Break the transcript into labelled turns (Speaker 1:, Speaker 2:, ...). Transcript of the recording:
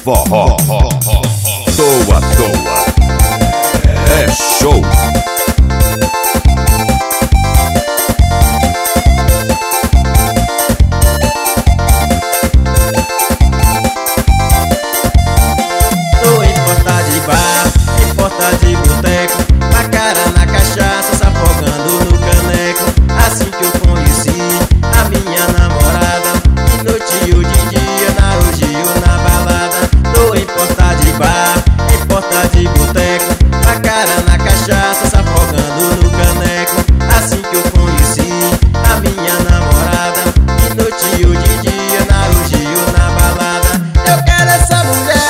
Speaker 1: forró. Toa, toa. É show.
Speaker 2: Tô em porta de bar, em porta de boteco, na cara na cachaça, se afogando no caneco. Assim que eu conheci a minha namorada, de noite ou de dia, na orgia ou na balada. Tô em porta de bar, em porta de boteco, na cara na cachaça, se afogando no caneco. Assim que eu conheci a minha namorada, de noite ou de dia, na orgia ou na balada. Eu quero essa mulher